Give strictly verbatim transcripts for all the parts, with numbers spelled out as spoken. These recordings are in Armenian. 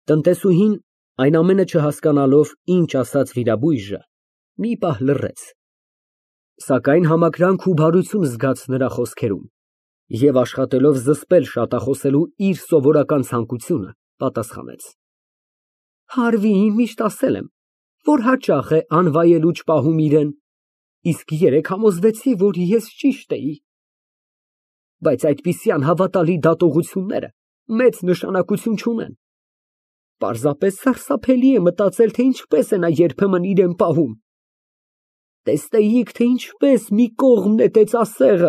Տնտեսուհին, այն ամենը չհասկանալով, ինչ ասաց վիրաբույժը, մի պահ լռեց, սակայն համակրանք ու բարություն զգաց նրա խոսքերում և աշխատելով զսպել շատախոսելու իր սովորական ցանկությունը, պատասխանեց. Հարվիին միշտ ասել եմ, որ հաճախ է անվայելուչ պահում իրան, իսկ երեկ համոզվեցի, որ ես ճիշտ էի։ Բայց այդպիսի անհավատալի դատողությունները մեծ նշանակություն չունեն։ Պարզապես սարսափելի է մտածել, թե ինչպես է նա երբեմն իրան պահում։ Տեսնեիք, թե ինչպես մի կողմ նետեց ասեղը։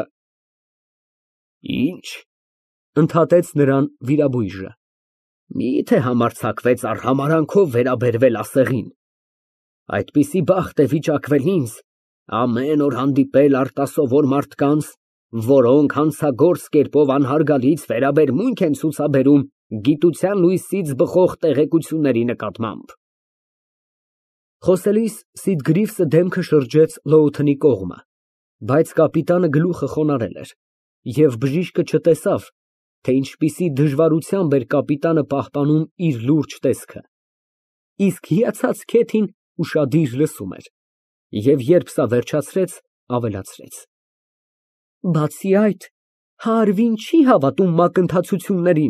Ինչ, ընդհատեց նրան վիրաբույժը, միթե համարձակվեց արհամարհանքով վերաբերվել ասեղին։ Այդպիսի բախտ է վիճակվել ինձ ամեն օր հանդիպել արտասովոր մարդկանց, որոնք հանցագործ կերպով անհարգալից վերաբերմունք են ցուցաբերում գիտության լույսից բխող տեղեկությունների նկատմամբ։ Խոսելիս Սիդգրիվսը դեմքը շրջեց Լոութընի կողմը, բայց կապիտանը գլուխը խոնարհել էր, և բժիշկը չտեսավ, թե ինչպիսի դժվարությամբ էր կապիտանը պահպանում իր լուրջ տեսքը, իսկ հիացած քեթին ուշադիր լսում էր, և երբ սա վերջացրեց, ավելացրեց. Բացի այդ, Հարվին չի հավատում մակընթացություններին։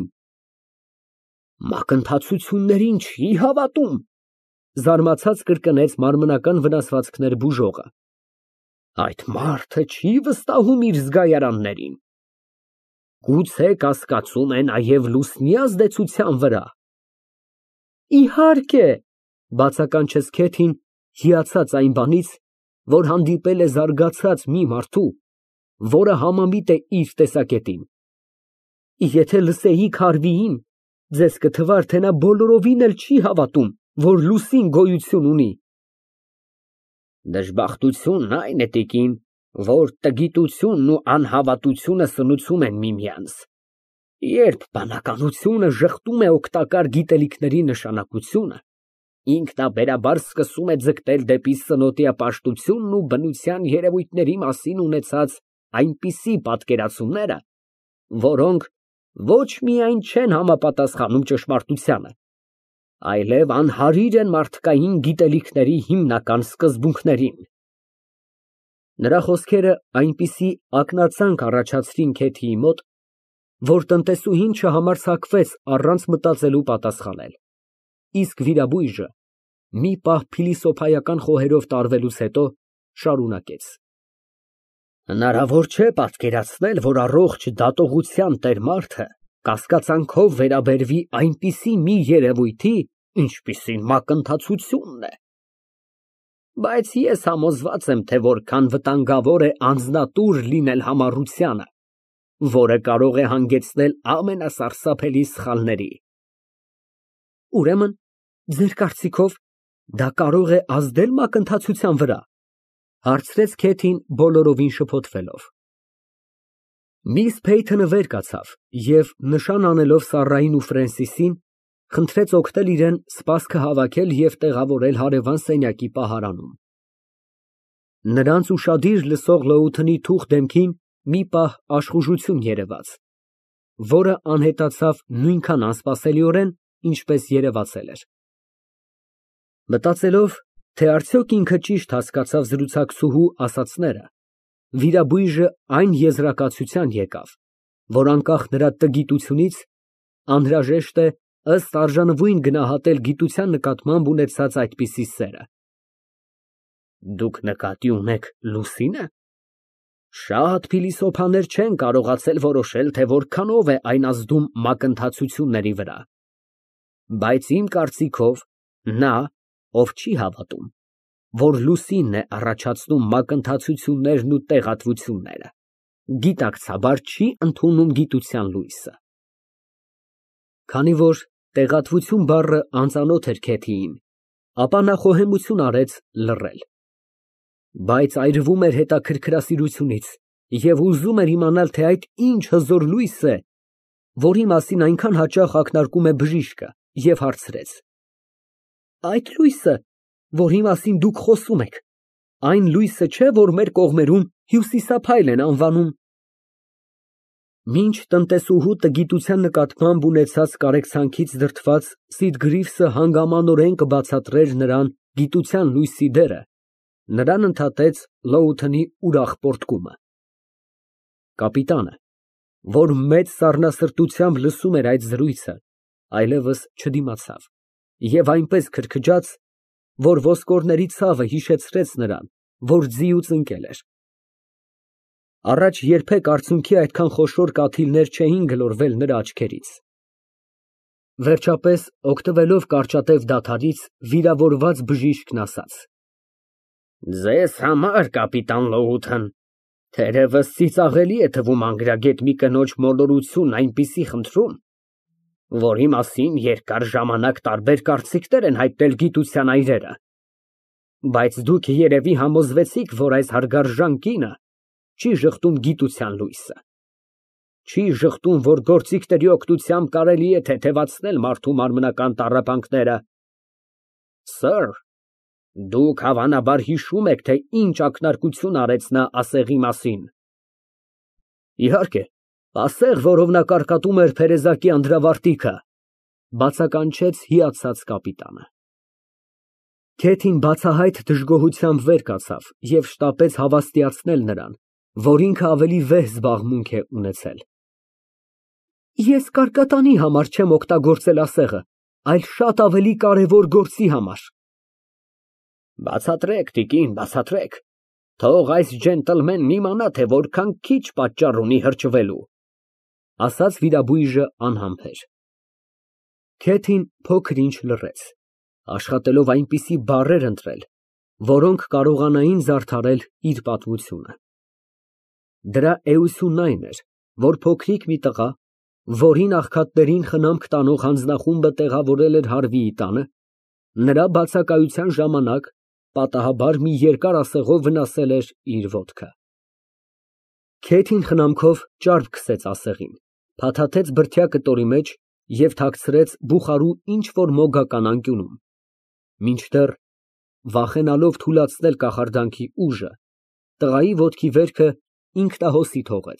Մակընթացություններին չի հավատում, զարմացած կրկնեց մարմնական վնասվածքներ բուժողը։ Այդ մարդը չի վստահում իր զգայարաններին։ Գուցե կասկածում է նաև լուսնի ազդեցության վրա։ Իհարկե, բացականչեց Քեթին, հիացած այն բանից, որ հանդիպել է զարգացած մի մարդու, որը համամիտ է իր տեսակետին։ Եթե լսեիք Հարվիին, ձեզ կթվար, թե նա բոլորովին էլ չի հավատում, որ լուսին գոյություն ունի։ Դժբախտությունն այն է, տիկին, որ տգիտությունն ու անհավատությունը սնուցում են միմյանց։ Երբ բանականությունը ժխտում է օգտակար գիտելիքների նշանակությունը, ինքնաբերաբար սկսում է ձգտել դեպի սնոտիա պաշտությունն ու բնության երևույթների մասին ունեցած այնպիսի պատկերացումները, որոնք ոչ միայն չեն համապատասխանում ճշմարտությանը, այլև անհարիր են մարդկային գիտելիքների հիմնական սկզբունքներին։ Նրա խոսքերը այնպիսի ակնածանք առաջացրին Քեթիի մոտ, որ տնտեսուհին չհամարձակվեց առանց մտածելու պատասխանել, իսկ վիրաբույժը, մի պահ փիլիսոփայական խոհերով տարվելուց հետո, շարունակեց. Հնարավոր չէ պատկերացնել, որ առողջ դատողության տեր մարդը կասկածանքով վերաբերվի այնպիսի մի երևույթի, ինչպիսին մակընթացությունն է։ Բայց ես համոզված եմ, թե որքան վտանգավոր է անձնատուր լինել համառությանը, որը կարող է հանգեցնել ամենասարսափելի սխալների։ Ուրեմն, ձեր կարծիքով, դա կարող է ազդել մակընթացության վրա, հարցրեց Քեթին բոլորովին շփոթվելով։ Միս Փեյթոնը վեր կացավ և, նշան անելով Սառային ու Ֆրենսիսին, խնդրեց օգնել իրան սպասքը հավաքել և տեղավորել հարևան սենյակի պահարանում։ Նրանց ուշադիր լսող Լոութընի թուխ դեմքին մի պահ աշխուժություն երևաց, որը անհետացավ նույնքան անսպասելիորեն, ինչպես երևացել էր։ Մտածելով, թե արդյոք ինքը ճիշտ հասկացավ զրուցակցուհու ասածները, վիրաբույժը այն եզրակացության եկավ, որ անկախ նրա տգիտությունից, անհրաժեշտ է ըստ արժանվույն գնահատել գիտության նկատմամբ ունեցած այդպիսի սերը։ Դուք նկատի ունեք լուսինը։ Շատ փիլիսոփաներ չեն կարողացել որոշել, թե որքանով է այն ազդում մակընթացությունների վրա։ Բայց իմ կարծիքով, նա, ով չի հավատում, որ լուսինն է առաջացնում մակընթացություններն ու տեղատվությունները, գիտակցաբար չի ընդունում գիտության լույսը։ Քանի որ տեղատվություն բառը անծանոթ էր Քեթիին, ապա նա խոհեմություն արեց լռել։ Բայց այրվում էր հետաքրքրասիրությունից և ուզում էր իմանալ, թե այդ ինչ հզոր լույս է, որի մասին այնքան հաճախ ակնարկում է բժիշկը, և հարցրեց. Այդ լույսը, որի մասին դուք խոսում եք, այն լույսը չէ, որ մեր կողմերում հյուսիսափայլ են անվանում։ Մինչ տնտեսուհու տգիտության նկատմամբ ունեցած կարեկցանքից դրդված Սիդգրիվսը հանգամանորեն կբացատրեր նրան գիտության լույսի դերը, նրան ընդհատեց Լոութընի ուրախ պոռթկումը։ Կապիտանը, որ մեծ սառնասրտությամբ լսում էր այդ զրույցը, այլևս չդիմացավ և այնպես քրքջաց, որ ոսկորների ցավը հիշեցրեց նրան, որ ձիուց ընկել էր։ Առաջ երբեք արցունքի այդքան խոշոր կաթիլներ չէին գլորվել նրա աչքերից։ Վերջապես, օգտվելով կարճատև դադարից, վիրավորված բժիշկն ասաց. Ձեզ համար, կապիտան Լոութեն, թերևս ծիծաղելի է թվում անգրագետ մի կնոջ մոլորությունն այնպիսի խնդրում, որի մասին երկար ժամանակ տարբեր կարծիքներ են հայտնել գիտության այրերը, բայց դուք երևի համոզվեցիք, որ այս հարգարժան կինը չի ժխտում գիտության լույսը, չի ժխտում, որ գործիքների օգնությամբ կարելի է թեթևացնել մարդու մարմնական տառապանքները։ Սըր, դուք հավանաբար հիշում եք, թե ինչ ակնարկություն արեց նա ասեղի մասին։ Իհարկե, ասեղ, որով նա կարկատում էր փերեզակի անդրավարտիքը, բացականչեց հիացած կապիտանը։ Քեթին բացահայտ դժգոհությամբ վեր կացավ և շտապեց հավաստիացնել նրան, որ ինքը ավելի վեհ զբաղմունք է ունեցել։ Ես կարկատանի համար չեմ օգտագործել ասեղը, այլ շատ ավելի կարևոր գործի համար։ Բացատրեք, տիկին, բացատրեք, թող այս ջենտլմենն իմանա, թե որքան քիչ պատճառ ունի հրճվելու, ասաց վիրաբույժը անհամբեր։ Քեթին փոքր ինչ լռեց, աշխատելով այնպիսի բառեր ընտրել, որոնք կարողանային զարդարել իր պատմությունը։ Դրա էությունն այն էր, որ փոքրիկ մի տղա, որին աղքատներին խնամք տանող հանձնախումբը տեղավորել էր հարվիի տանը, նրա բացակայության ժամանակ պատահաբար մի երկար ասեղով վնասել էր իր ոտքը։ Քեթին խնամքով ճարպ քսեց ասեղին, փաթաթեց բրդյա կտորի մեջ և թաքցրեց բուխարու ինչ֊որ մոգական անկյունում, մինչդեռ, վախենալով թուլացնել կախարդանքի ուժը, տղայի ոտքի վերքը ինքնահոսի թողեց։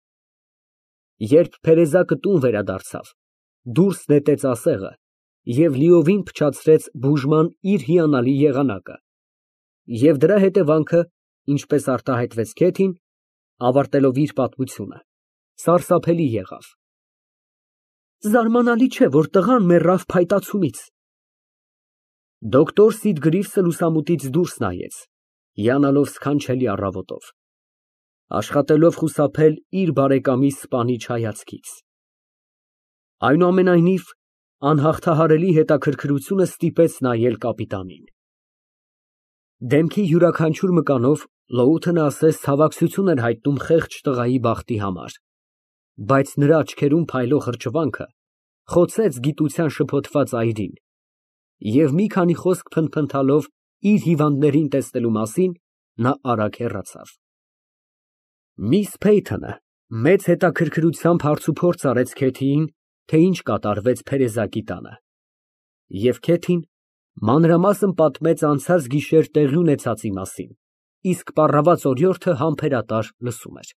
Երբ փերեզակը տուն վերադարձավ, դուրս նետեց ասեղը և լիովին փչացրեց բուժման իր հիանալի եղանակը, և դրա հետևանքը, ինչպես արտահայտվեց Քեթին, ավարտելով իր պատմությունը, սարսափելի եղավ։ Զարմանալի չէ, որ տղան մեռավ փայտացումից։ Դոկտոր Սիդգրիվսը լուսամուտից դուրս նայեց, հիանալով սքանչելի առավոտով, աշխատելով խուսափել իր բարեկամի սպանիչ հայացքից։ Այնուամենայնիվ, անհաղթահարելի հետաքրքրությունը ստիպեց նայել կապիտանին։ Դեմքի յուրաքանչյուր մկանով Լոութենը ասես ցավակցություն էր հայտնում խեղճ տղայի բախտի համար, բայց նրա աչքերում փայլող հրճվանքը խոցեց գիտության շփոթված այրին, և մի քանի խոսք փնթփնթալով իր հիվանդներին տեսնելու մասին, նա արագ հեռացավ։ Միս Փեյթոնը մեծ հետաքրքրությամբ հարցուփորձ արեց Քեթիին, թե ինչ կատարվեց փերեզակի տանը, և Քեթին մանրամասն պատմեց անցած գիշեր տեղի ունեցածի մասին, իսկ պառաված օրիորդը համբերատար լսում էր։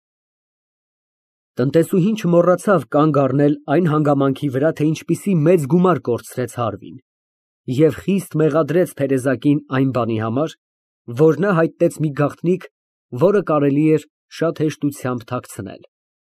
Տնտեսուհին չմոռացավ կանգ առնել այն հանգամանքի վրա, թե ինչպիսի մեծ գումար կորցրեց Հարվին, և խիստ մեղադրեց փերեզակին այն բանի համար, որ նա հայտնեց մի գաղտնիք, որը կարելի էր շատ հեշտությամբ թաքցնել։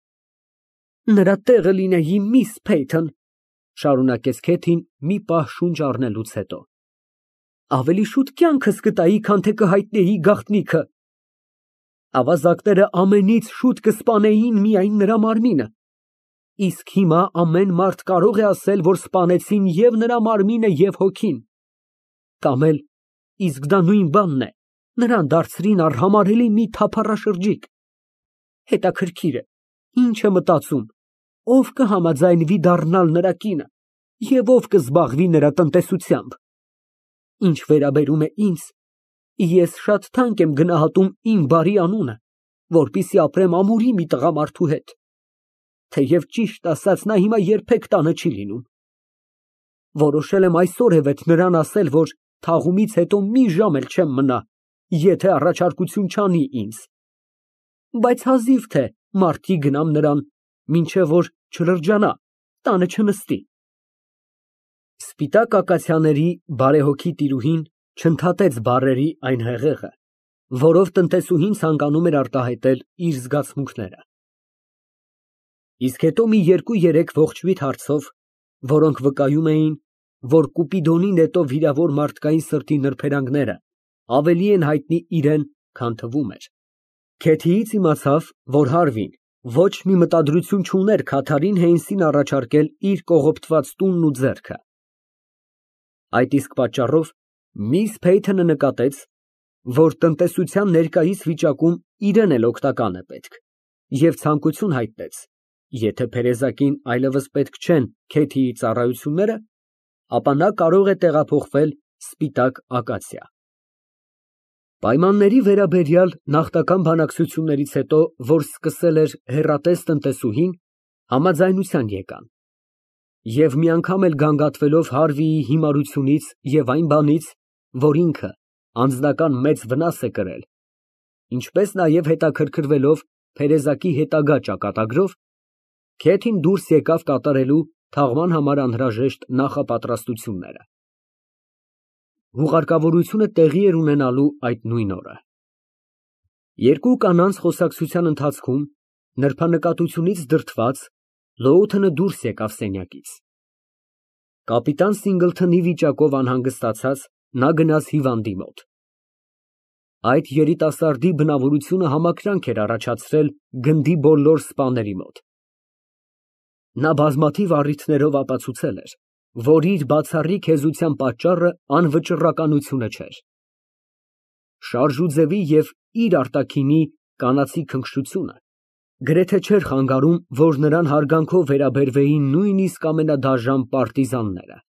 Նրա տեղը լինեի, միս Փեյթոն, շարունակեց Քեթին մի պահ շունչ առնելուց հետո, ավելի շուտ կյանքս կտայի, քան թե կհայտնեի գաղտնիքը։ Ավազակները ամենից շուտ կսպանեին միայն նրա մարմինը, իսկ հիմա ամեն մարդ կարող է ասել, որ սպանեցին և նրա մարմինը, և հոգին։ Կամ էլ, իսկ դա նույն բանն է, նրան դարձրին արհամարհելի մի թափառաշրջիկ։ Հետաքրքիր է, ինչ է մտածում, ով կհամաձայնվի դառնալ նրա կինը և ով կզբաղվի նրա տնտեսությամբ։ Ինչ վերաբերում է ինձ, ես շատ թանկ եմ գնահատում իմ բարի անունը, որպեսզի ապրեմ ամուրի մի տղամարդու հետ, թեև ճիշտ ասած նա հիմա երբեք տանը չի լինում։ Որոշել եմ այսօրևեթ նրան ասել, որ թաղումից հետո մի ժամ էլ չեմ մնա, եթե առաջարկություն չանի ինձ, բայց հազիվ թե մարդիկ գնամ նրան մինչև որ չլրջանա, տանը չնստի։ Սպիտակ ակացիաների բարեհոգի տիրուհին չընդհատեց բառերի այն հեղեղը, որով տնտեսուհին ցանկանում էր արտահայտել իր զգացմունքները։ Իսկ հետո մի երկու֊երեք ողջույթ հարցով, որոնք վկայում էին, որ Կուպիդոնի նետով վիրավոր մարդկային սրտի նրբերանգները ավելի են հայտնի իրան, քան թվում էր, Քեթիից իմացավ, որ Հարվին ոչ մի մտադրություն չուներ Քաթարին Հեյնսին առաջարկել իր կողոպտված տունն ու ձեռքը։ Այդ իսկ պատճառով միս Փեյթոնը նկատեց, որ տնտեսության ներկայիս վիճակում իրան էլ օգնական է պետք, և ցանկություն հայտնեց, եթե փերեզակին այլևս պետք չեն Քեթիի ծառայությունները, ապա նա կարող է տեղափոխվել սպիտակ ակացիա։ Պայմանների վերաբերյալ նախնական բանակցություններից հետո, որ սկսել էր հեռատես տնտեսուհին, համաձայնության եկան, և մի անգամ էլ գանգատվելով Հարվիի հիմարությունից և այն բանից, որ ինքը անձնական մեծ վնաս է կրել, ինչպես նաև հետաքրքրվելով փերեզակի հետագա ճակատագրով, Քեթին դուրս եկավ կատարելու թաղման համար անհրաժեշտ նախապատրաստությունները։ Հուղարկավորությունը տեղի էր ունենալու այդ նույն օրը։ Երկու կանանց խոսակցության ընթացքում, նրբանկատությունից դրդված, Լոութենը դուրս եկավ սենյակից։ Կապիտան Սինգլթոնի վիճակով անհանգստացած, նա գնաց հիվանդի մոտ։ Այդ երիտասարդի բնավորությունը համակրանք էր առաջացրել գնդի բոլոր սպաների մոտ։ Նա բազմաթիվ առիթներով ապացուցել էր, որ իր բացառիկ հեզության պատճառը անվճռականությունը չէր։ Շարժուձևի և իր արտաքինի կանացի քնքշությունը գրեթե չէր խանգարում, որ նրան հարգանքով վերաբերվեին նույնիսկ ամենադաժան պարտիզանները։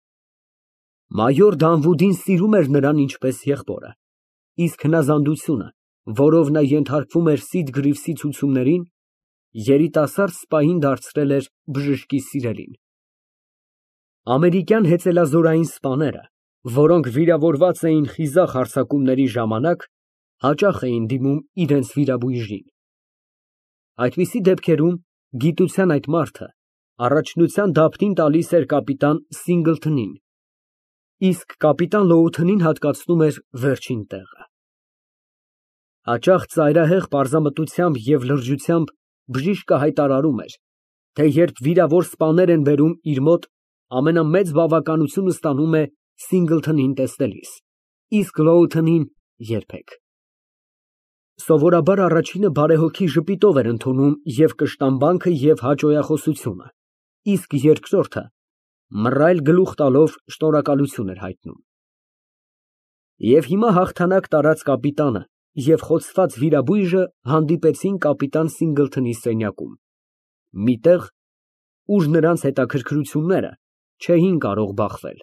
Մայոր Դանվուդին սիրում էր նրան ինչպես եղբորը, իսկ հնազանդությունը, որով նա ենթարկվում էր Սիթգրիվսի ցուցումներին, երիտասարդ սպային դարձրել էր բժշկի սիրելին։ Ամերիկյան հեծելազորային սպաները, որոնք վիրավորված էին խիզախ հարձակումների ժամանակ, հաճախ էին դիմում իրենց վիրաբույժին։ Այդպիսի դեպքերում գիտության այդ մարդը առաջնության դափնին տալիս էր կապիտան Սինգլթոնին, իսկ կապիտան Լոութենին հատկացնում էր վերջին տեղը։ Հաճախ ծայրահեղ պարզամտությամբ և լրջությամբ բժիշկը հայտարարում էր, թե երբ վիրավոր սպաներ են բերում իր մոտ, ամենամեծ բավականությունը ստանում է Սինգլթոնին տեսնելիս, իսկ Լոութենին երբեք։ Սովորաբար առաջինը բարեհոգի ժպիտով էր ընդունում և կշտամբանքը, և հաճոյախոսությունը, իսկ երկրորդը մռայլ գլուխ տալով շնորհակալություն էր հայտնում։ Եվ հիմա հաղթանակ տարած կապիտանը և խոցված վիրաբույժը հանդիպեցին կապիտան Սինգլթոնի սենյակում, մի տեղ, ուր նրանց հետաքրքրությունները չէին կարող բախվել։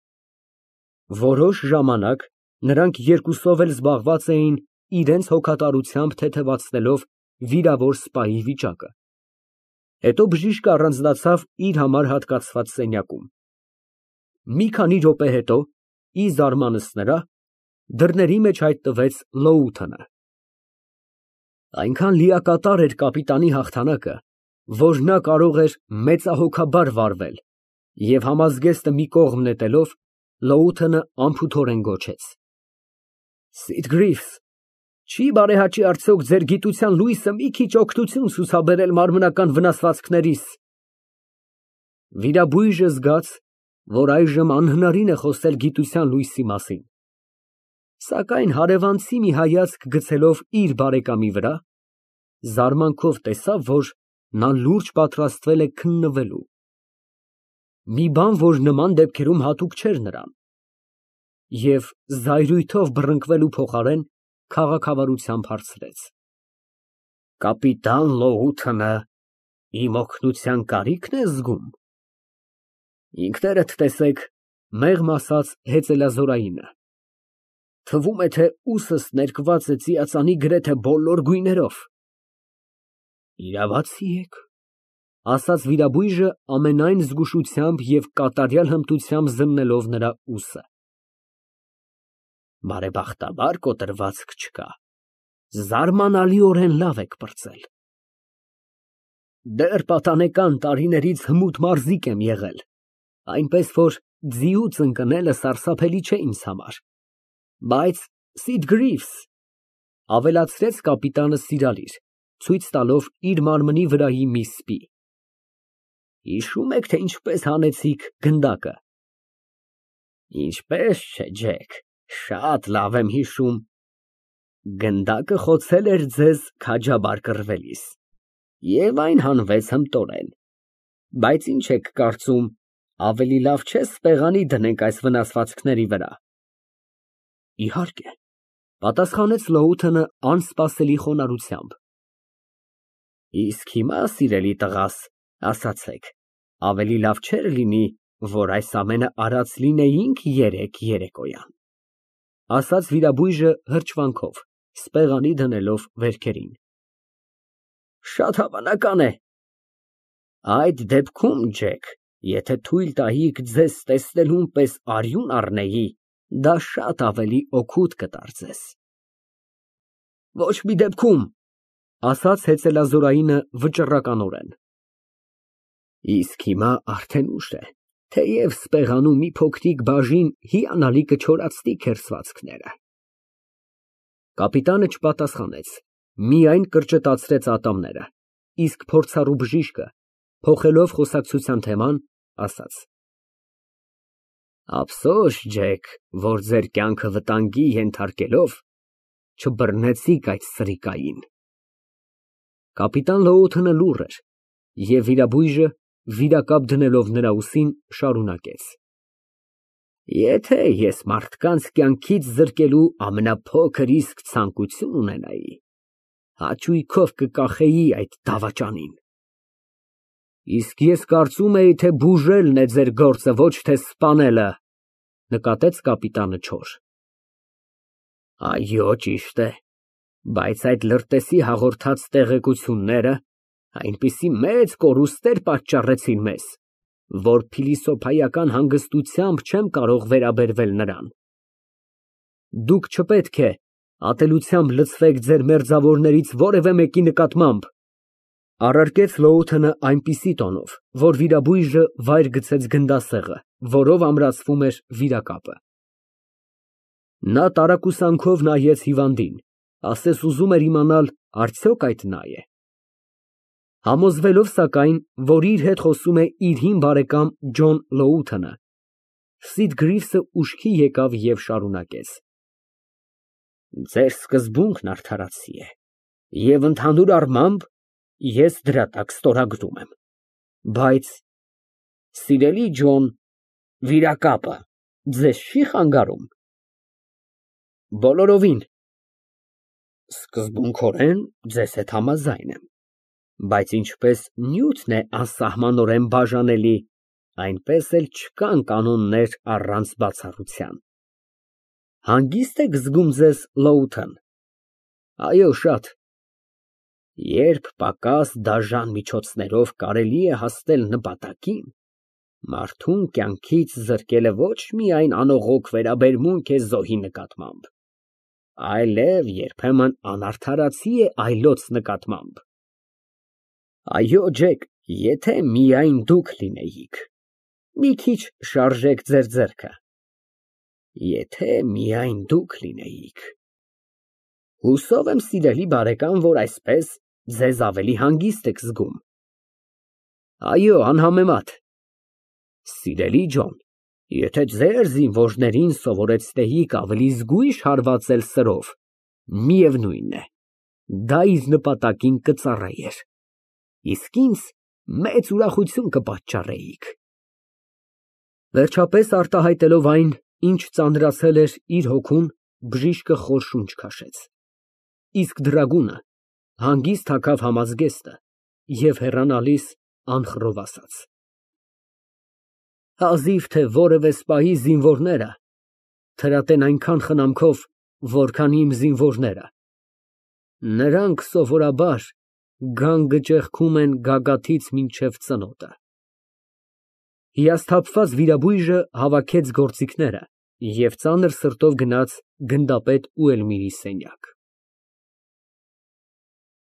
Որոշ ժամանակ նրանք երկուսով էլ զբաղված էին իրենց հոգատարությամբ թեթևացնելով վիրավոր սպայի վիճակը։ Հետո բժիշկը առանձնացավ իր համար հատկացված սենյակում։ Մի քանի րոպե հետո, ի զարմանս նրա, դռների մեջ հայտնվեց Լոութենը։ Այնքան լիակատար էր կապիտանի հաղթանակը, որ նա կարող էր մեծահոգաբար վարվել, և համազգեստը մի կողմ նետելով, Լոութենը անփութորեն գոչեց. Սիթգրիվս, չի բարեհաճի արդյոք ձեր գիտության լույսը մի քիչ օգնություն ցուցաբերել մարմնական վնասվածքներիս։ Վիրաբույժը զգաց, որ այժմ անհնարին է խոսել գիտության լույսի մասին, սակայն հարևանցի մի հայացք գցելով իր բարեկամի վրա, զարմանքով տեսավ, որ նա լուրջ պատրաստվել է քննվելու։ Մի բան, որ նման դեպքերում հատուկ չէր նրան, և զայրույթով բռնկվելու փոխարեն քաղաքավարությամբ հարցրեց. Կապիտան Լոութենը իմ օգնության կարիքն է զգում։ Ինքներդ տեսեք, մեղմ ասաց հեծելազորայինը, թվում է, թե ուսս ներկված է ծիածանի գրեթե բոլոր գույներով։ Իրավացի եք, ասաց վիրաբույժը ամենայն զգուշությամբ և կատարյալ հմտությամբ զննելով նրա ուսը։ Բարեբախտաբար կոտրվածք չկա, զարմանալիորեն լավ եք պրծել։ Դեռ պատանեկան տարիներից հմուտ մարզիկ եմ եղել, այնպես որ ձիուց ընկնելը սարսափելի չէ ինձ համար, բայց Սիդ Գրիվս, ավելացրեց կապիտանը սիրալիր, ցույց տալով իր մարմնի վրայի մի սպի, հիշո՞ւմ եք, թե ինչպես հանեցիք գնդակը։ Ինչպես չէ, Ջեք, շատ լավ եմ հիշում։ Գնդակը խոցել էր ձեզ քաջաբար կռվելիս, և այն հանվեց հմտորեն, բայց ինչ եք կարծում, ավելի լավ չէ սպեղանի դնենք այս վնասվածքների վրա։ Իհարկե, պատասխանեց Լոութենը անսպասելի խոնարհությամբ։ Իսկ հիմա, սիրելի տղաս, ասացեք, ավելի լավ չէր լինի, որ այս ամենը արած լինեինք երեկ երեկոյան, ասաց վիրաբույժը հրճվանքով, սպեղանի դնելով վերքերին։ Շատ հավանական է։ Այդ դեպքում, Ջեք, եթե թույլ տայիք ձեզ տեսնելուն պես արյուն առնեի, դա շատ ավելի օգուտ կդարձեր։ Ոչ մի դեպքում, ասաց հեծելազորայինը վճռականորեն։ Իսկ հիմա արդեն ուշ է, թեև սպեղանու մի փոքրիկ բաժին հիանալի կչորացնի քերծվածքները։ Կապիտանը չպատասխանեց, միայն կրճտացրեց ատամները, իսկ փորձառու բժիշկը, փոխելով խոսակցության թեման, ասաց. Ափսոս, Ջեք, որ ձեր կյանքը վտանգի ենթարկելով, չբռնեցիք այդ սրիկային։ Կապիտան Լոութենը լուռ էր, և վիրաբույժը, վիրակապ դնելով նրա ուսին, շարունակեց. Եթե ես մարդկանց կյանքից զրկելու ամենափոքր իսկ ցանկություն ունենայի, հաճույքով կկախեի այդ դավաճանին։ Իսկ ես կարծում էի, թե բուժելն է ձեր գործը, ոչ թե սպանելը, նկատեց կապիտանը չոր։ Այո, ճիշտ է, բայց այդ լրտեսի հաղորդած տեղեկությունները այնպիսի մեծ կորուստներ պատճառեցին մեզ, որ փիլիսոփայական հանգստությամբ չեմ կարող վերաբերվել նրան։ Դուք չպետք է ատելությամբ լցվեք ձեր մերձավորներից որևէ մեկի նկատմամբ, առարկեց Լոութենը այնպիսի տոնով, որ վիրաբույժը վայր գցեց գնդասեղը, որով ամրացվում էր վիրակապը։ Նա տարակուսանքով նայեց հիվանդին, ասես ուզում էր իմանալ, արդյոք այդ նա է։ Համոզվելով, սակայն, որ իր հետ խոսում է իր հին բարեկամ Ջոն Լոութենը, Սիդ Գրիվսը ուշքի եկավ և շարունակեց. Ձեր սկզբունքն արդարացի է, և ընդհանուր առմամբ ես դրա տակ ստորագրում եմ, բայց, սիրելի Ջոն, վիրակապը ձեզ չի խանգարում։ Բոլորովին։ Սկզբունքորեն ձեզ հետ համաձայն եմ, բայց ինչպես նյութն է անսահմանորեն բաժանելի, այնպես էլ չկան կանոններ առանց բացառության։ Հանգիստ եք զգում ձեզ, Լոութեն։ Այո, շատ։ Երբ պակաս դաժան միջոցներով կարելի է հասնել նպատակին, մարդուն կյանքից զրկելը ոչ միայն անողոք վերաբերմունք է զոհի նկատմամբ, այլև երբեմն անարդարացի է այլոց նկատմամբ։ Այո, Ջեք, եթե միայն դուք լինեիք, մի քիչ շարժեք ձեր ձեռքը, եթե միայն դուք լինեիք։ Հուսով եմ, սիրելի բարեկամ, որ այսպես ձեզ ավելի հանգիստ եք զգում։ Այո, անհամեմատ։ Սիրելի Ջոն, եթե ձեր զինվորներին սովորեցնեիք ավելի զգույշ հարվածել սրով, միևնույն է, դա իր նպատակին կծառայեր, իսկ ինձ մեծ ուրախություն կպատճառեիք։ Վերջապես, արտահայտելով այն, ինչ ծանրացել էր իր հոգուն, բժիշկը խոր շունչ քաշեց, իսկ դրագունը հանգիստ թաքավ համազգեստը և հեռանալիս անխռով ասաց. Հազիվ թե որևէ սպայի զինվորները թրատեն այնքան խնամքով, որքան իմ զինվորները, նրանք սովորաբար գանգը ճեղքում են գագաթից մինչև ծնոտը։ Հիասթափված վիրաբույժը հավաքեց գործիքները և ծանր սրտով գնաց գնդապետ Ուելմիրի սենյակ։